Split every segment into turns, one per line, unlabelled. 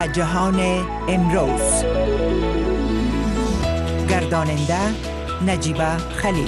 جهان امروز. گرداننده نجیبه خلیل.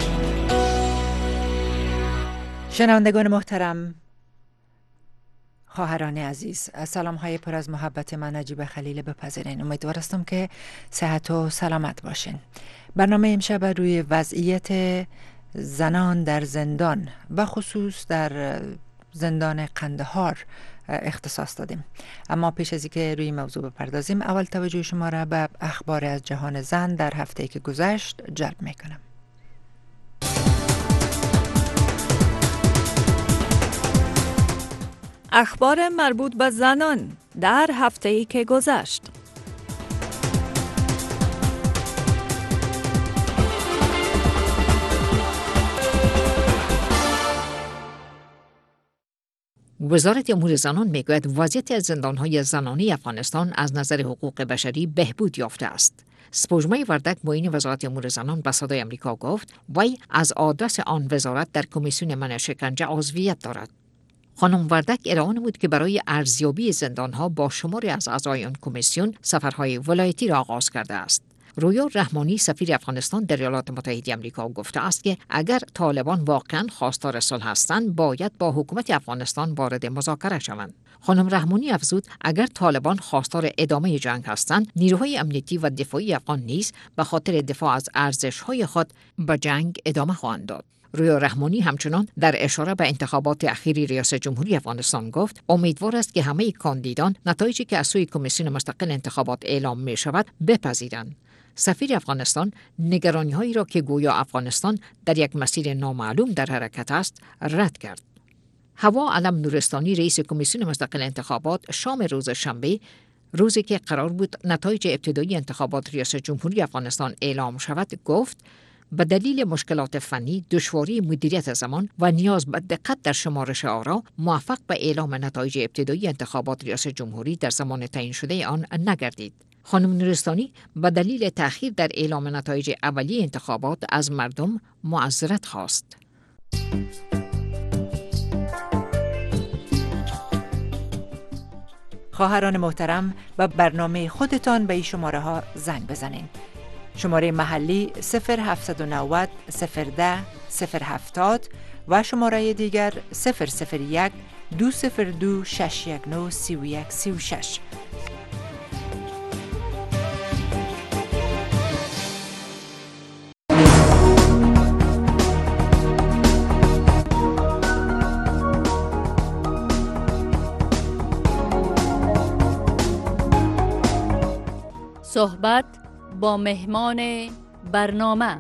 شنوندگان محترم، خواهران عزیز، سلام های پر از محبت من نجیبه خلیل بپذیرین. امیدوار هستم که صحت و سلامت باشین. برنامه امشب روی وضعیت زنان در زندان و خصوص در زندان قندهار اختصاص دادیم. اما پیش از اینکه روی موضوع بپردازیم، اول توجه شما را به اخبار از جهان زن در هفته‌ای که گذشت جلب میکنم.
اخبار مربوط به زنان در هفته‌ای که گذشت.
وزارت امور زنان میگوید وضعیت زندان‌های زنانی افغانستان از نظر حقوق بشری بهبود یافته است. سپوږمۍ وردک معین وزارت امور زنان به صدای امریکا گفت وی از آدرس آن وزارت در کمیسیون منع شکنجه عضویت دارد. خانم وردک ادعا نمود که برای ارزیابی زندان‌ها با شماری از اعضای آن کمیسیون سفرهای ولایتی را آغاز کرده است. رویا رحمانی سفیر افغانستان در ایالات متحده آمریکا گفته است که اگر طالبان واقعا خواستار صلح هستند باید با حکومت افغانستان وارد مذاکره شوند. خانم رحمانی افزود اگر طالبان خواستار ادامه جنگ هستند نیروهای امنیتی و دفاعی افغان نیز به خاطر دفاع از ارزش‌های خود به جنگ ادامه خواهند داد. رویا رحمانی همچنان در اشاره به انتخابات اخیری ریاست جمهوری افغانستان گفت امیدوار است که همه کاندیدان نتایجی که از سوی کمیسیون مستقل انتخابات اعلام می شود بپذیرند. سفیر افغانستان نگرانی‌هایی را که گویا افغانستان در یک مسیر نامعلوم در حرکت است رد کرد. حوا علم نورستانی رئیس کمیسیون مستقل انتخابات شام روز شنبه، روزی که قرار بود نتایج ابتدایی انتخابات ریاست جمهوری افغانستان اعلام شود، گفت به دلیل مشکلات فنی، دشواری مدیریت زمان و نیاز به دقت در شمارش آرا موفق به اعلام نتایج ابتدایی انتخابات ریاست جمهوری در زمان تعیین شده آن نگردید. خانم نورستانی به دلیل تأخیر در اعلام نتایج اولیه انتخابات از مردم معذرت خواست.
خواهران محترم، به برنامه خودتان به این شماره ها زنگ بزنین. شماره محلی 0790 010 070 و شماره دیگر 001 202 619 3136.
صحبت با مهمان برنامه.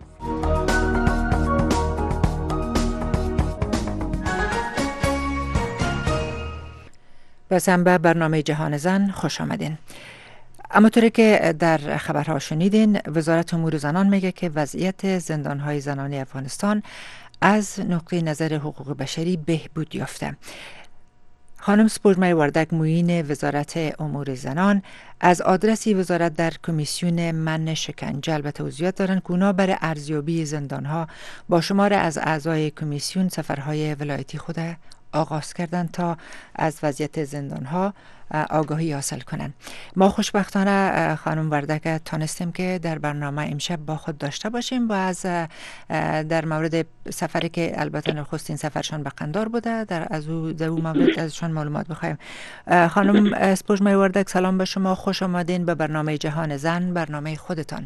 بازم به برنامه جهان زن خوش آمدین. همونطوری که در خبرها شنیدین، وزارت امور زنان میگه که وضعیت زندانهای زنانی افغانستان از نقطه نظر حقوق بشری بهبود یافته. خانم سپوږمۍ وردک معین وزارت امور زنان از آدرسی وزارت در کمیسیون منع شکنجه البته عضویت دارن که اونا برای ارزیابی زندانها با شمار از اعضای کمیسیون سفرهای ولایتی خود آغاز کردن تا از وضعیت زندانها آگاهی حاصل کنن. ما خوشبختانه خانم وردک تانستیم که در برنامه امشب با خود داشته باشیم و از در مورد سفری که البته نخستین سفرشان به قندهار بوده در او مورد ازشان معلومات بخوایم. خانم سپوږمۍ وردک، سلام به شما، خوش آمدین به برنامه جهان زن، برنامه خودتان.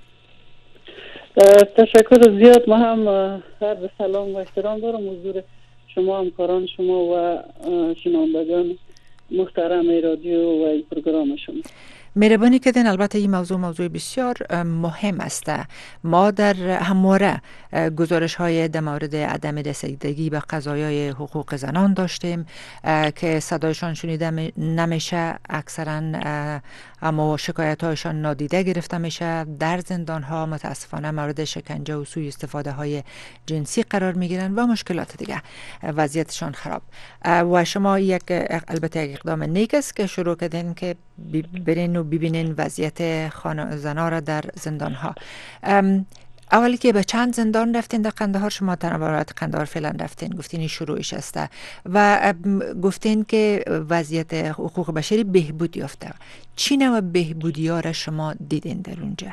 تشکر زیاد. ما هم عرض سلام و احترام دارم حضور شما، همکاران شما و شنوندگان محترم رادیو و این پروگرام شما.
مهربانی کردین. البته این موضوع بسیار مهم است. ما در همواره گزارش های در مورد عدم رسیدگی به قضایای حقوق زنان داشتیم که صدایشان شنیده نمیشه، اکثرا اما شکایت هایشان نادیده گرفته میشه. در زندان ها متاسفانه مورد شکنجه و سوء استفاده های جنسی قرار میگیرن و مشکلات دیگه، وضعیتشان خراب. و شما البته یک اقدام نیک است که شروع کردین که برین و ببینین وضعیت زنان را در زندان ها. اولی که به چند زندان رفتین در قندهار؟ شما تنها قندهار فعلا رفتین، گفتین این شروعش است و گفتین که وضعیت حقوق بشری بهبود یافته. چی نوع بهبودی ها را شما دیدین در اونجا؟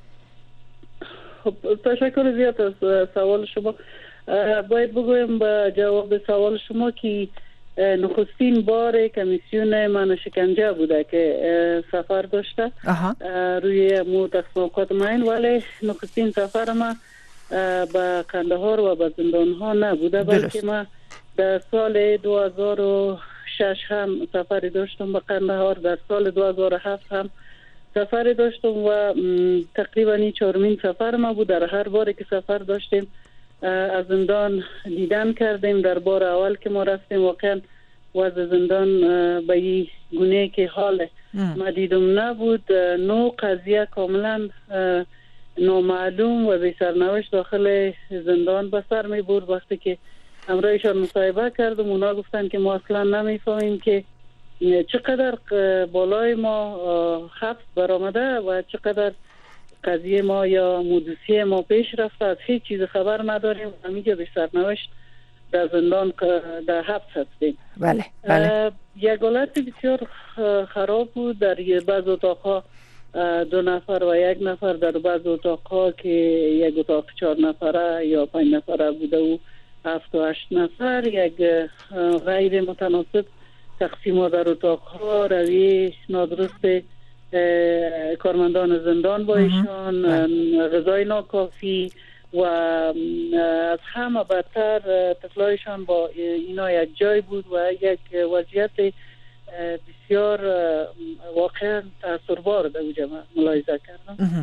خب تشکر زیاد از سوال شما. باید بگویم به جواب سوال شما که نخستین بار کمیسیون منع شکنجه بوده که سفر داشته روی تقسیم اوقات معین، ولی نخستین سفر ما به قندهار و به زندان ها نبوده، بلکه ما در سال 2006 هم سفری داشتم به قندهار، در سال 2007 هم سفری داشتم و تقریبا این چهارمین سفر ما بود. در هر باری که سفر داشتیم از زندان دیدن کردیم. در بار اول که ما رفتیم واقعا وضع زندان به این گونه که حال ما دیدم نبود. نوع قضیه کاملا نامعلوم و بی سرنوشت داخل زندان به سر می برد. وقتی که همراهشان مصاحبه کردم اونا گفتن که ما اصلا نمیفهمیم که چقدر بالای ما حبس برآمده و چقدر قضیه ما یا مدوسیه ما پیش رفته، از هیچ چیز خبر نداریم. همینجا به سرنوشت در زندان در حبس هستیم.
بله.
یک حالت بسیار خراب بود. در بعض اتاقها 2 نفر و 1 نفر، در بعض اتاقها که یک اتاق 4 نفره یا 5 نفره بوده و 7 و 8 نفر، یک غیر متناسب تقسیم در اتاقها، روی نادرست کارمندان زندان با ایشان، غذای ناکافی و از همه بدتر طفلایشان با اینا یک جای بود و یک وضعیت بسیار واقعا تأثیربار در اوجه ملاحظه کردم.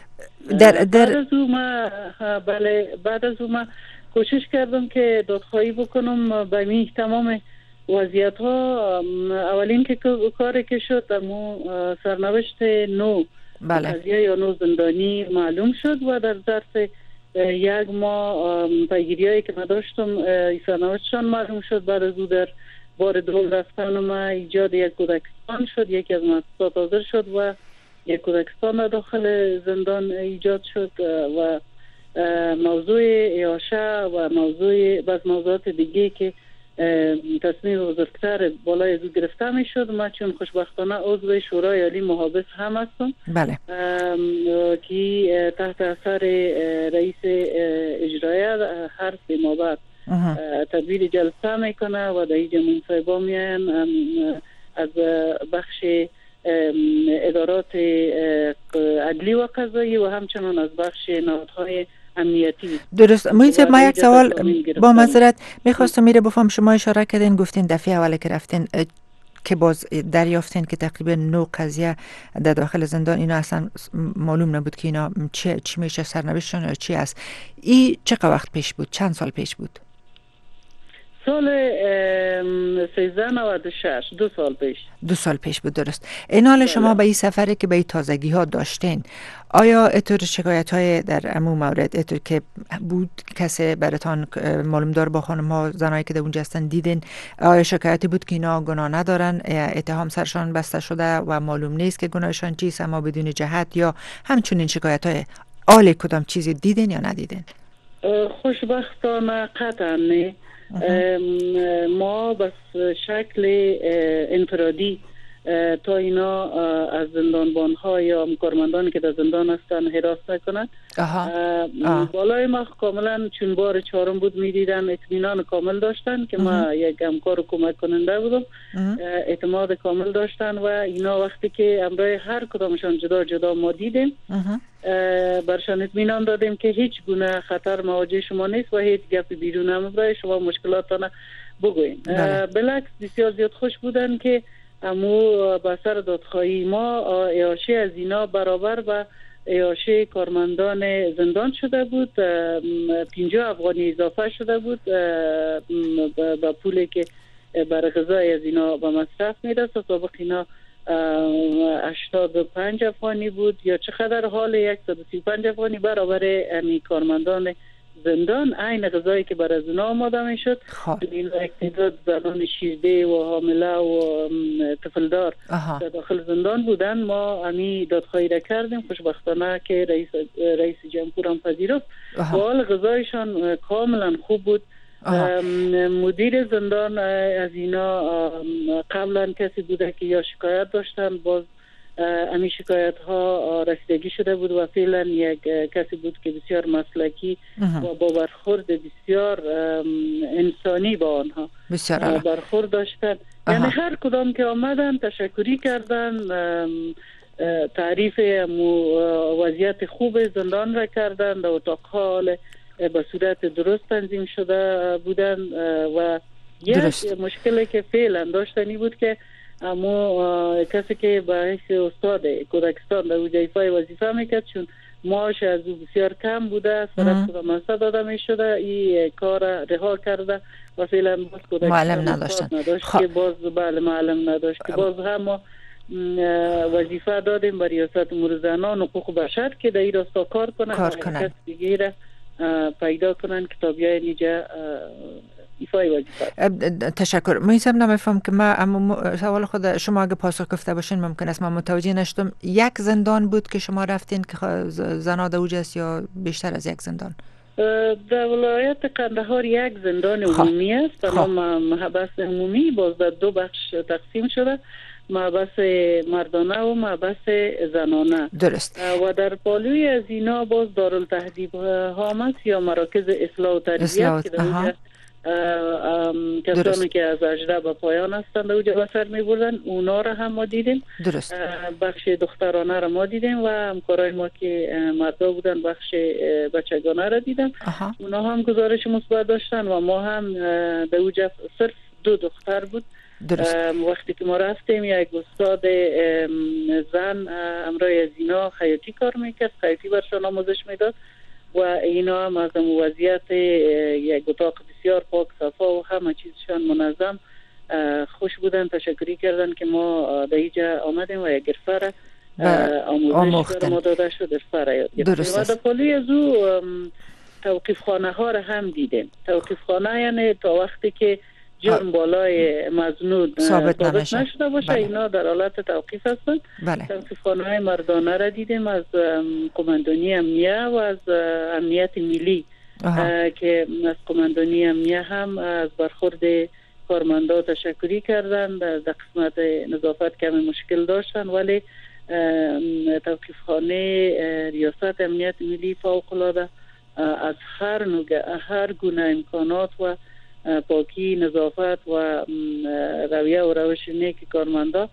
بعد از او ما کوشش کردم که دادخواهی بکنم به می تمام وضعیت ها. اولین که کاری که شد امو سرنوشت نو قضیه یا نو زندانی معلوم شد و در ظرف 1 ماه پیگیری هایی که من داشتم سرنوشتشان معلوم شد. بعد از او در بار دوم رفتن ما ایجاد یک کودکستان شد، یکی از مؤسسات حاضر شد و یک کودکستان داخل زندان ایجاد شد و موضوع اعاشه و موضوعات دیگه که تصمیم بزرگتر بالای از او گرفته می شد. من چون خوشبختانه عضو شورای عالی محابس هم هستم،
بله،
که تحت اثر رئیس اجرایی هر 3 ماه بعد تدبیر جلسه میکنه و در اینجا منصوبا میان از بخش ادارات عدلی و قضایی و همچنان از بخش نهادهای امنیتی.
درست. ما یک سوال با معذرت میخواستم بفهم. شما اشاره کردین گفتین دفعه اولی که رفتین که باز دریافتین که تقریبا 9 قضیه در داخل زندان اینا اصلا معلوم نبود که اینا چی میشه، سرنوشتشون یا چی است. این چقدر وقت پیش بود؟ چند سال پیش بود؟
سال 1396، 2 سال پیش.
2 سال پیش بود. درست. این حال شما به این سفری که به این تازگی ها داشتین، آیا اتور شکایت های در امو مورد اتور که بود کسی براتان معلوم دار با خانم ها زنایی که در اونجا هستن دیدین؟ آیا شکایتی بود که اینا گناه ندارن، اتهام سرشان بسته شده و معلوم نیست که گناهشان چیست اما بدون جهت، یا همچنین شکایت های آل کدام چیزی دیدین یا ندیدین؟
خوشبختانه قطعا نه. ما بس شکل انفرادی تا اینا از زندانبان ها یا کارمندانی که در زندان هستن حراس نکنند. بالای ما کاملا چون بار 4 بود میدیدن اطمینان کامل داشتن که ما یک همکار و کمک کننده بودم، اعتماد کامل داشتن و اینا وقتی که امرای هر کدامشان جدا جدا ما دیدیم برشان اطمینان دادیم که هیچ گونه خطر مواجه شما نیست و هیچ گپ بیرون نمیبره، شما مشکلاتتان بگوین. بلکس بسیار زیاد خوش بودن که امو به سر دادخواهی ما اعاشه از اینا برابر با اعاشه کارمندان زندان شده بود. 50 افغانی اضافه شده بود با پولی که برای غذای از اینا به مصرف میرسه. سابق اینا 85 افغانی بود یا چقدر، حال 135 افغانی برابر امی کارمندان زندان عین غذایی که برای زنا آماده میشد. این تعداد زنان شیرده و حامله و طفلدار در داخل زندان بودن. ما امی دادخواهی را کردیم، خوشبختانه که رئیس جمهور هم پذیرفت و حال غذایشان کاملا خوب بود. مدیر زندان از اینا قبلا کسی بوده که یا شکایت داشتن، باز امی شکایت ها رسیدگی شده بود و فعلا یک کسی بود که بسیار مسلکی و با برخورد بسیار انسانی با آنها برخورد داشتن. یعنی هر کدام که آمدن تشکری کردن، تعریف وضعیت خوب زندان را کردن، در اتاق‌ها به صورت درست تنظیم شده بودن و یک مشکلی که فعلا داشتنی بود که اما کسی که به حیث استاد کودکستان در وظیفه وظیفه میکرد، چون معاش از او بسیار کم بوده، سرک منصب داده میشده، این کار رها کرده و فعلا باز کودکستان نداشت که باز معلم نداشت که باز هم وظیفه دادیم به ریاست امور زنان و حقوق بشر که در این راستا کار کنن و کس دیگه را پیدا کنن که تابعه نیجا ایفای وظیفه.
تشکر. میسم نمیفهم که ما سوال خود شما اگه پاسخ گفته باشین ممکن است من متوجه نشدم. یک زندان بود که شما رفتین که زنا در اوج است یا بیشتر از یک زندان؟
در ولایت قندهار یک زندان عمومی است، محبس عمومی، باز در دو بخش تقسیم شده، محبس مردانه و محبس زنانه.
درست.
و در پالوی از اینا باز دارالتهذیب ها یا مراکز اصلاح و تربیت که در کسانی که از اجره به پایان هستند اوجا به سر می بردن، اونا را هم ما دیدیم.
درست.
بخش دخترانه را ما دیدیم و همکارای ما که مردا بودن بخش بچگانه را دیدن. اونا هم گزارش مثبت داشتن و ما هم در اوجا صرف 2 دختر بود.
درست.
وقتی که ما رفتیم یک استاد زن امرای از اینا خیاطی کار میکرد، خیاطی برشان آموزش میداد و اینا هم از وضعیت یک اتاق بسیار پاک صفا و همه چیزشان منظم خوش بودن. تشکری کردن که ما در اینجا آمدیم و یک گرفه را آموزش ما داده شد، گرفه را یاد گرفتیم. و در پالوی از او توقیف خانه ها را هم دیدیم. توقیف خانه یعنی تا وقتی که جرم بالای مظنون ثابت نشده باشه اینا در حالت توقیف هستند. توقیف خانه های مردانه را دیدیم از قماندانی امنیه و از امنیت ملی که از قماندانی امنیه هم از برخورد کارمندا تشکری کردن. در قسمت نظافت کمی مشکل داشتن ولی توقیف خانه ریاست امنیت ملی فوق العاده از هر گونه امکانات و پاکی، نظافت و رویه و روش نیک کارمندا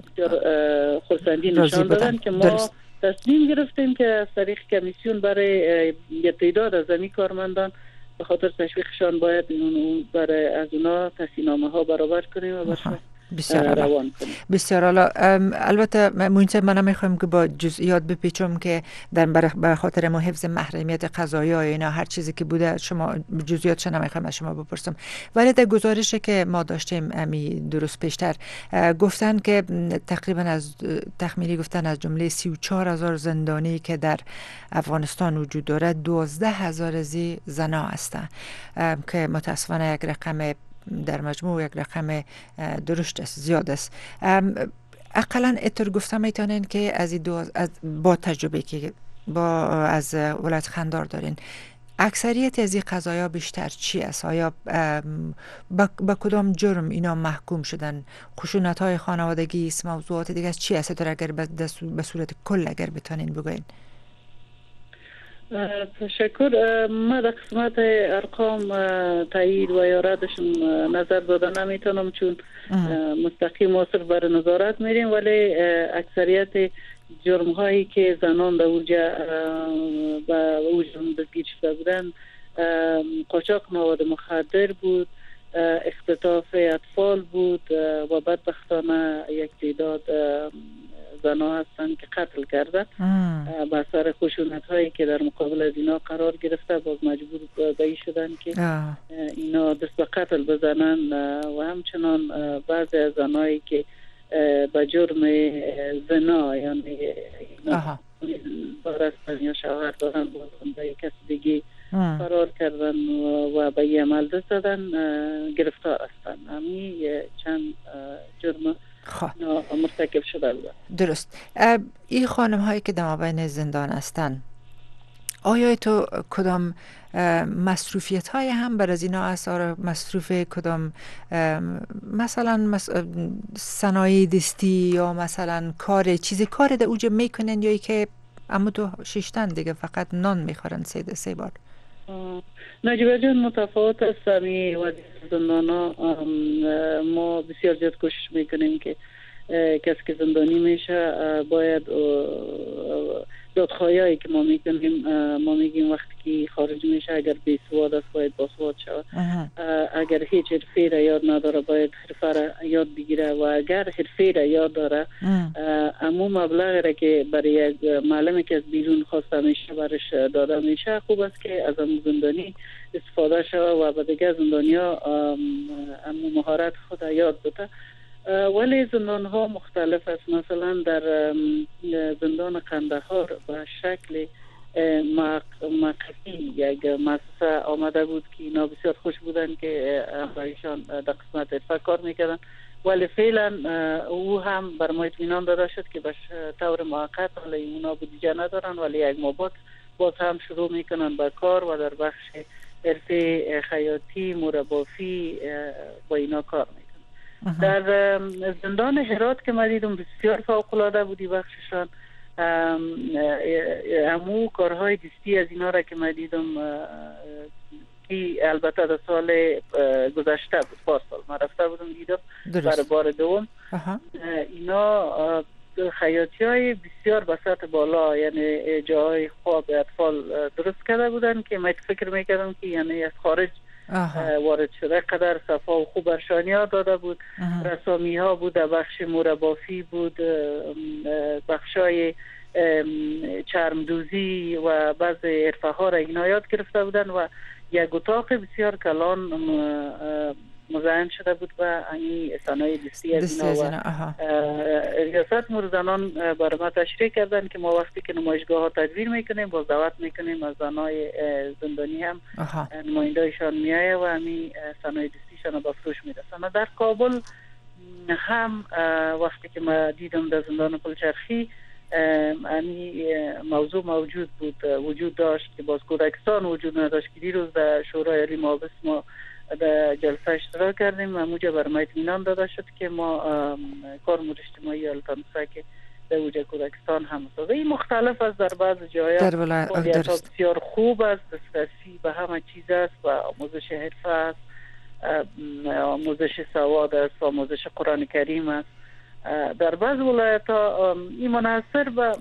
خرسندی نشان دادن که ما تصمیم گرفتیم که از طریق کمیسیون برای یک تعداد از این کارمندان به خاطر تشویقشان باید برای از اونا تصمیم ها برابر کنیم و برشان روان کنیم.
بسیار عالی. البته مهندس من نمیخوایم که با جزئیات بپیچم که به خاطر ما حفظ محرمیت قضایی و اینا هر چیزی که بوده شما جزئیاتش نمیخوایم از شما بپرسم، ولی در گزارشی که ما داشتیم امی درست پیشتر گفتن که تقریبا از تخمینی گفتن از جمله 34,000 زندانی که در افغانستان وجود داره 12,000 زی زنا هستند که متاسفانه یک رقم در مجموع یک رقم درشت است، زیاد است. اقلا اتر گفته میتونین که از با تجربه که از ولایت قندهار دارین اکثریت از این قضایا بیشتر چی است؟ آیا با کدام جرم اینا محکوم شدن؟ خشونت های خانوادگی است، موضوعات دیگه است، چی است؟ اگر به صورت کل اگر بتونین بگوین.
تشکر. ما در قسمت ارقام تایید و یا ردشون نظر دادن نمیتونم چون مستقیم ما صرف بر نظارت میریم، ولی اکثریت جرم هایی که زنان در اوجا دستگیر شده بودن قاچاق مواد مخدر بود، اختطاف اطفال بود و بدبختانه یک تعداد زنها هستند که قتل کرده به اثر خشونت هایی که در مقابل از اینا قرار گرفته باز مجبور به این شدن که اینا دست به قتل بزنن و همچنان بعضی از زنهایی که به جرم زنا یعنی بارستن یا شوهر دارن باز به کسی دیگه فرار کردن و به این عمل دست دادن گرفتار هستند. همین چند جرم مرتکب شده بودن.
درست. این خانم هایی که در مابین زندان هستند، آیا تو کدام مصروفیت های هم بر از اینا اثر مصروف کدام مثلا صنایع دستی یا مثلا کار در اوجه میکنن یا ای که اما تو ششتن دیگه فقط نان میخورن سه بار؟
نجیبه جان متفاوت است. همی وضعیت زندان ها ما بسیار زیاد کوشش میکنیم که کسی که زندانی میشه باید دادخواهی که ما میکنیم، ما میگیم وقتی که خارج میشه اگر بیسواد است باید باسواد شود، اگر هیچ حرفه را یاد نداره باید حرفه را یاد بگیره و اگر حرفه را یاد داره اما مبلغ را که برای یک معلمی که از بیرون خواسته میشه برش داده میشه، خوب است که از اون زندانی استفاده شود و به دیگه زندانی ها اما مهارت خود یاد بده. ولی زندان ها مختلف است. مثلا در زندان قندهار به شکل مقفی یک مؤسسه آمده بود که اینا بسیار خوش بودن که برایشان در قسمت حرفه کار میکردن، ولی فعلا او هم بر ما اطمینان داده شد که به طور موقت، ولی اونا بودجه ندارن ولی یک ماه بعد باز هم شروع میکنن به کار و در بخش حرفه خیاطی، مربافی با اینا کار میکنن. در زندان هرات که ما دیدم بسیار فوق‌العاده بودی بخششان، همو کارهای دستی از اینا را که ما دیدم که البته در سال گذشته بود، پارسال ما رفته بودم دیدم برای بار دوم، اینا خیاطی های بسیار به سطح بالا، یعنی جاهای خواب اطفال درست کرده بودن که من فکر میکردم که یعنی از خارج وارد شده. قدر صفا و خوب برشانی ها داده بود، رسامی ها بود، بخش مربافی بود، بخش های چرمدوزی و بعض حرفه ها را اینا یاد گرفته بودن و یک اتاق بسیار کلان مزین شده بود و این صنایع دستی از اینا و ریاست امور زنان برای ما تشریح کردن که ما وقتی که نمایشگاه ها تدویر میکنیم باز دعوت میکنیم از زنای زندانی هم نمایندهشان میایه و همین صنایع دستیشان رو به فروش میرسن. در کابل هم وقتی که ما دیدم در زندان پلچرخی همین موضوع موجود بود، وجود داشت که باز کودکستان وجود نداشت که دیروز در شورای علی مابس ما در جلسه اشتراک کردیم و موجه بر ما اطمینان داده شد که ما کارمند اجتماعی التمسه که در وجه کودکستان هم است. این مختلف است، در بعض جایا فعالیت ها بسیار خوب است، دسترسی به همه چیز است و آموزش حرفه است، آموزش سواد است، آموزش قرآن کریم است. در بعض ولایت ها این منحصر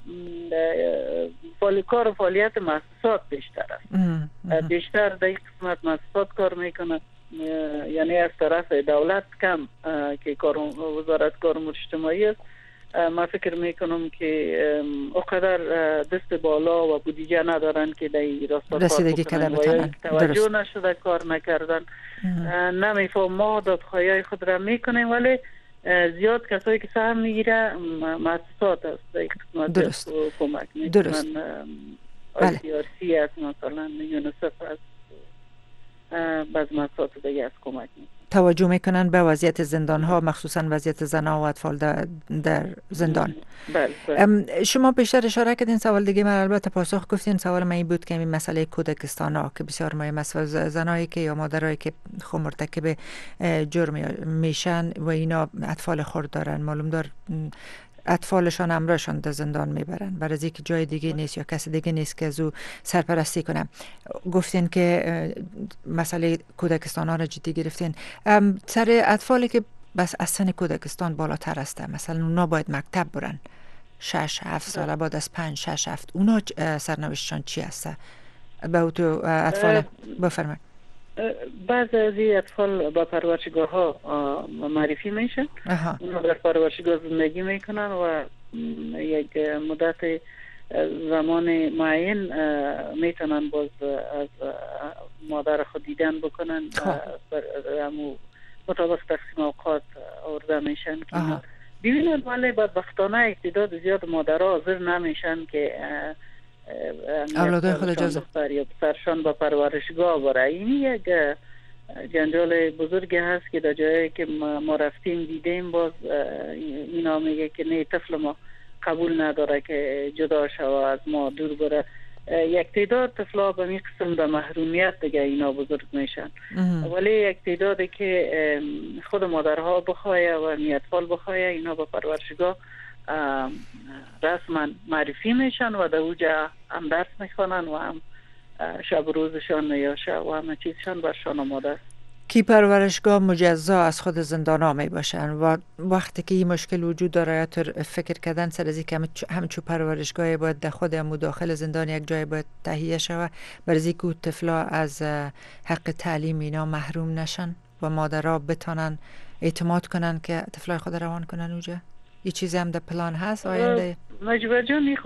به کار و فعالیت مؤسسات بیشتر است. بیشتر در این قسمت مؤسسات کار میکنه، یعنی از طرف دولت کم که وزارت کار امور اجتماعی است. ما فکر میکنم که اقدر دست بالا و بودجه ندارن که در این راستا
رسیدگی کرده بتونن.
توجه نشده کار نکردن. نمیفهم، ما دادخواهی خود را میکنیم ولی زیاد کسایی که سهم میگیره مؤسسات است در این قسمت کمک میکنن. ICRC است، مثلا یونیسف است، بعض مؤسسات دیگه از کمک میکنن.
توجه میکنن به وضعیت زندان ها، مخصوصا وضعیت زنها و اطفال در زندان.
بله.
شما بیشتر اشاره کردین، سوال دیگه من البته پاسخ گفتین. سوال من این بود که این مسئله کودکستان ها که بسیار مهم است، زنایی که یا مادرایی که خود مرتکب جرم میشن و اینا اطفال خرد دارن، معلوم دار اطفالشان امرشان در زندان میبرن برای از اینکه جای دیگه نیست یا کسی دیگه نیست که از او سرپرستی کنه. گفتین که مسئله کودکستان ها را جدی گرفتین. سر اطفالی که بس از سن کودکستان بالاتر است، مثلا اونا باید مکتب برن 6-7 سال، بعد از 5-6-7 اونا سرنوشتشان چی هست؟ به تو اطفال بفرمایید.
بعض از این اطفال با پرورشگاه ها معرفی میشن، اونا در پرورشگاه زندگی میکنن و یک مدت زمان معین میتونن باز از مادر خود دیدن بکنن، مطابق تقسیم اوقات آورده میشن که ببینید. ولی بدبختانه اعتداد زیاد مادرها حاضر نمیشن که
اولادای خود اجازه
دختر یا پسرشان به پرورشگاه بره. این یک جنجال بزرگی هست که در جایی که ما رفتیم دیدیم، باز اینا میگه که نه، طفل ما قبول نداره که جدا شوه از ما، دور بره. یک تعداد طفلا به می قسم به محرومیت دیگه اینا بزرگ میشن، ولی یک تعدادی که خود مادرها بخواه و اطفال بخواه اینا به پرورشگاه رسما معرفی میشن و در اوجا هم درس میخوانن و هم شب روزشان نیاشه و همه چیزشان برشان آماده است.
کی پرورشگاه مجزا از خود زندانا می باشن و وقتی که این مشکل وجود داره یا فکر کردن سر از اینکه همچون پرورشگاه باید در خود داخل زندان یک جای باید تهیه شود برای اینکه طفلا از حق تعلیم اینا محروم نشن و مادرها بتانن اعتماد کنن که طفلای خود روان کنن اونجا؟ یه چیزی هم در پلان هست آینده؟
مجبور جان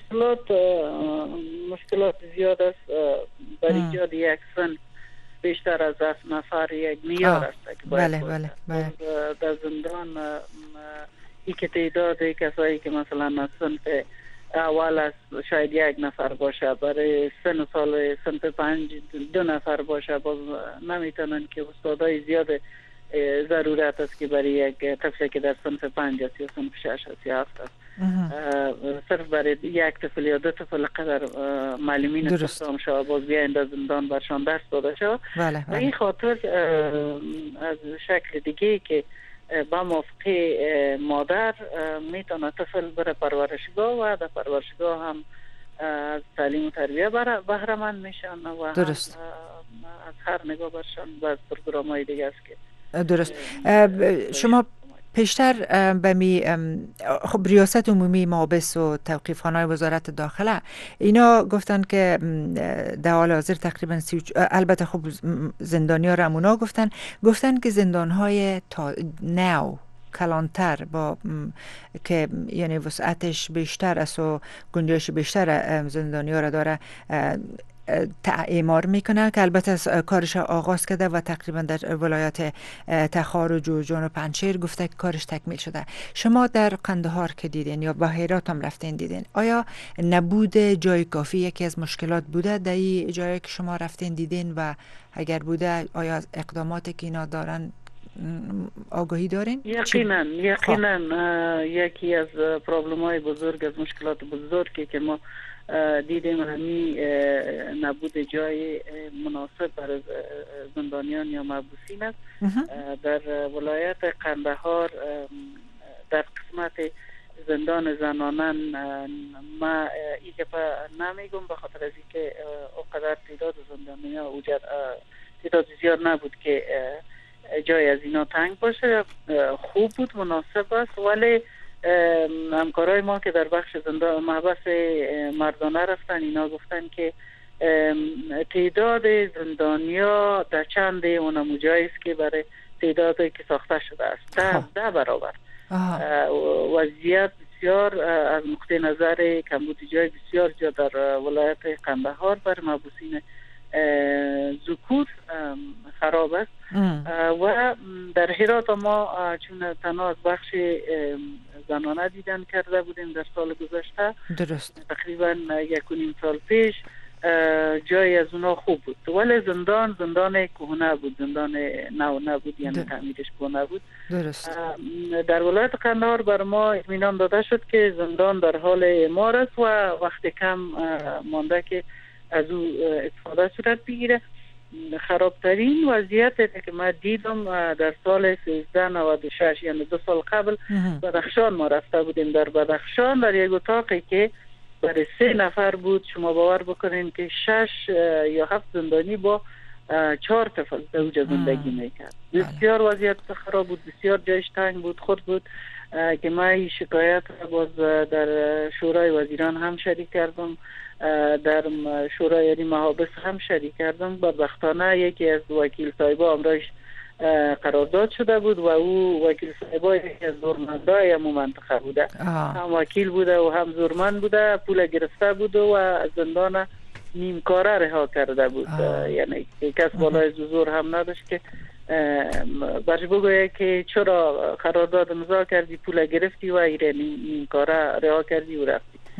مشکلات زیاد است برای ایجاد یک سن بیشتر از 10 نفر یک معیار است که باید
بله.
در زندان این که تعداد کسایی که مثلا از صنف اول است شاید 1 نفر باشه، برای صنف 5 2 نفر باشه، باز نمیتونن که استادای زیاد ضرورت است که برای یک طفلی که در صنف 5 است یا صنف 6 است یا 7 است صرف برای 1 طفل یا 2 طفل قدر معلمین استخدام شود، باز بیاین در زندان برشان درس داده شود. و این خاطر از شکل دیگه که با موافقه مادر میتونه طفل بره پرورشگاه و در پرورشگاه هم از تعلیم و تربیه بهره مند میشن و
درست.
از هر نگاه برشان و از پروگرام‌های دیگه است که
درست. شما پیشتر به خب ریاست عمومی محابس و توقیفخانه‌های وزارت داخله اینا گفتن که در حال حاضر تقریبا البته خب زندانی‌ها را همونا گفتن که زندان‌های نو کلانتر با که یعنی وسعتش بیشتر است و گنجایش بیشتر زندانی‌ها را داره اعمار میکنه که البته کارش آغاز کرده و تقریبا در ولایت تخار و جوزجان و پنجشیر گفته که کارش تکمیل شده. شما در قندهار که دیدین یا هرات هم رفتین دیدین، آیا نبود جای کافی یکی از مشکلات بوده در این جایی که شما رفتین دیدین و اگر بوده آیا از اقداماتی که اینا دارن آگاهی دارین؟
یقینا یکی از پرابلم‌های بزرگ، از مشکلات بزرگی که ما دیدیم همی نبود جای مناسب برای زندانیان یا محبوسین است. در ولایت قندهار در قسمت زندان زنانان ما این که نمیگم به خاطر از اینکه اونقدر تعداد زندانیان تعداد زیاد نبود که جای از اینا تنگ باشه. خوب بود، مناسب است، ولی همکارای ما که در بخش زندان محبس مردانه رفتن اینا گفتن که تعداد زندانیا در چند اونم جایی است که برای تعدادی که ساخته شده است 10 برابر. وضعیت بسیار از نقطه نظر کمبود جای بسیار جا در ولایت قندهار بر محبوسین ذکور خراب است. و در هرات ما چون تنها از بخش زنانه دیدن کرده بودیم در سال گذشته،
درست
تقریبا 1.5 سال پیش جای از اونا خوب بود، ولی زندان کهنه بود، زندان نو نبود، یعنی تعمیرش کهنه بود.
درست.
در ولایت قندهار بر ما اطمینان داده شد که زندان در حال اعمار است و وقت کم مانده که از او استفاده صورت بگیره. خرابترین وضعیت که ما دیدم در سال 1396 یعنی 2 سال قبل بدخشان ما رفته بودیم. در بدخشان در یک اتاقی که برای 3 نفر بود، شما باور بکنین که 6 یا 7 زندانی با 4 طفل در اونجا زندگی میکرد. بسیار وضعیت خراب بود، بسیار جایش تنگ بود، خود بود که ما این شکایت باز در شورای وزیران هم شریک کردم، در شورای یعنی محابس هم شریک کردم. بدبختانه یکی از وکیل صاحبا امرایش قرارداد شده بود و او وکیل صاحبا یکی از زورمندای همون منطقه بوده، هم وکیل بوده و هم زورمند بوده، پول گرفته بود و زندان نیمکاره رها کرده بود. یعنی کس بالای زور هم نداشت که برش بگویه که چرا قرارداد امضا کردی، پول گرفتی و ایره نیمکاره رها کردی و رفتی.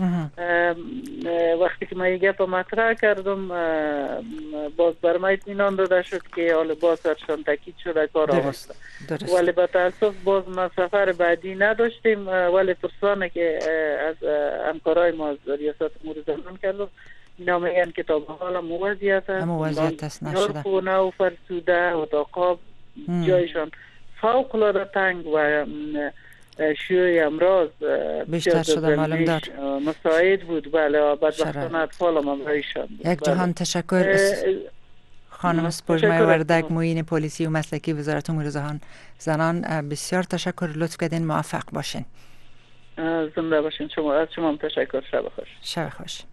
وقتی که من این گپ مطرح کردم باز بر من اطمینان داده شد که حالا باز سرشان تاکید شده کار آمد. ولی به تاسف باز ما سفر بعدی نداشتیم، ولی پرسانه که از همکارای ما از ریاست امور زنان کردم اینا میگن که تا به حال موضوعیت است نشده و فرسوده و تاقاب جایشان فوق العاده تنگ و شیوع امراض
بیشتر شده معلوم دار
مساعد بود. بله بدبختانه اطفال هم امرایشان بود.
یک جهان تشکر خانم سپوږمۍ وردک، معین پلیسی و مسلکی وزارت امور زنان. بسیار تشکر، لطف کردین، موفق باشین.
زنده باشین. از شما هم تشکر. شب خوش.
شب خوش.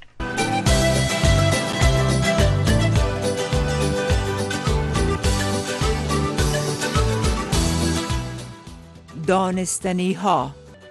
دانستنی ها.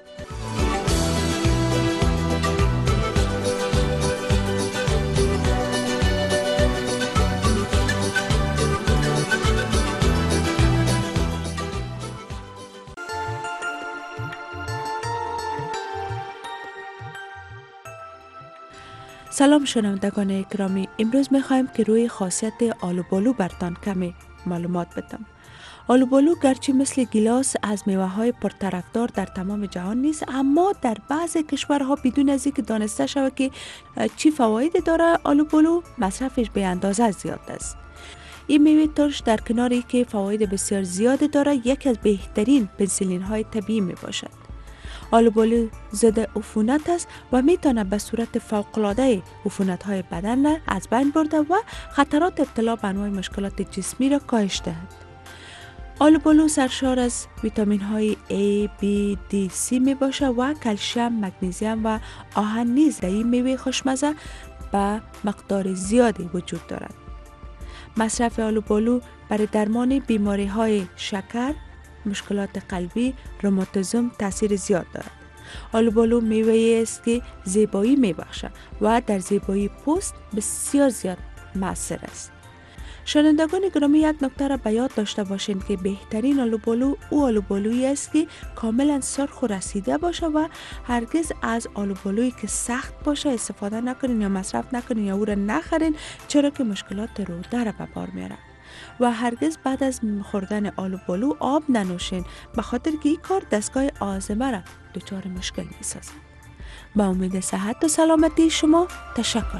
سلام شنوندگان گرامی، امروز میخوایم که روی خاصیت آلوبالو برتان کمی معلومات بدم. آلوبالو گرچه مثل گیلاس از میوه های پرطرفدار در تمام جهان نیست، اما در بعضی کشورها بدون از اینکه دانسته شود که چی فواید داره آلوبالو، مصرفش به اندازه زیاد است. این میوه ترش در کناری که فواید بسیار زیاد داره، یکی از بهترین پنسیلین های طبیعی می باشد. آلوبالو ضد عفونت است و میتونه به صورت فوق‌العاده عفونت های بدن را از بین برده و خطرات ابتلا به انواع مشکلات جسمی را کاهش دهد. آلوبالو سرشار از ویتامین های A, B, D, C می باشه و کلسیم، مگنیزیم و آهن نیز در این میوه خوشمزه به مقدار زیادی وجود دارد. مصرف آلوبالو برای درمان بیماری های شکر، مشکلات قلبی، روماتیسم تاثیر زیاد دارد. آلوبالو میوه‌ای است که زیبایی میبخشد و در زیبایی پوست بسیار زیاد مؤثر است. شنوندگان گرامی، یک نکته را به یاد داشته باشین که بهترین آلوبالو او آلوبالویی است که کاملا سرخ و رسیده باشه و هرگز از آلوبالویی که سخت باشه استفاده نکنین یا مصرف نکنین یا او را نخرین، چرا که مشکلات روده را به بار میاره. و هرگز بعد از خوردن آلوبالو آب ننوشین، به خاطر که این کار دستگاه هاضمه را دچار مشکل میسازد. با امید صحت و سلامتی شما، تشکر.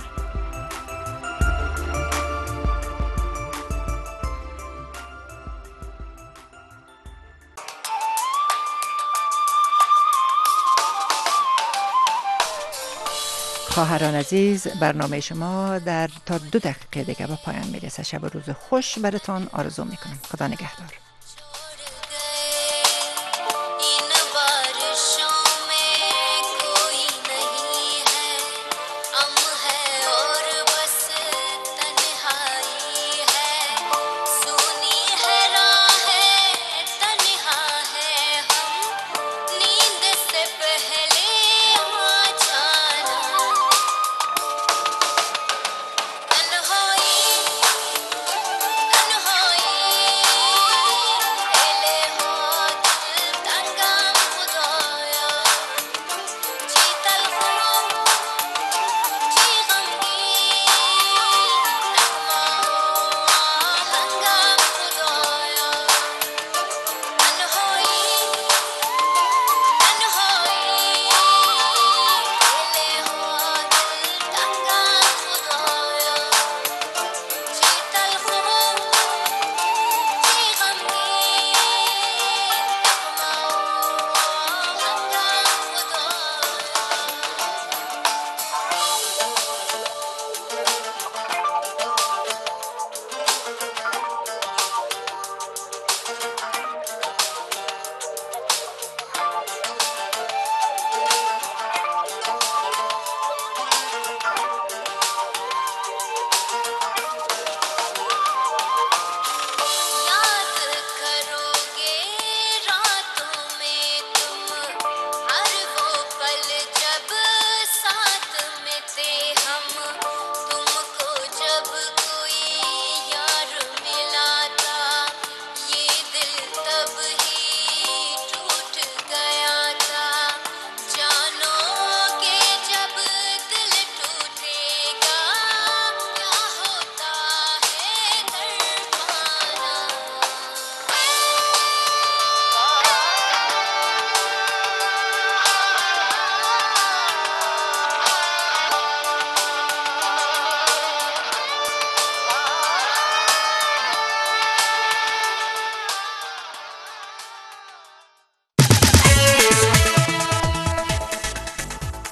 خواهران عزیز، برنامه شما در تا 2 دقیقه دیگه به پایان میرسه. شب و روز خوش براتون آرزو میکنم. خدا نگهدار.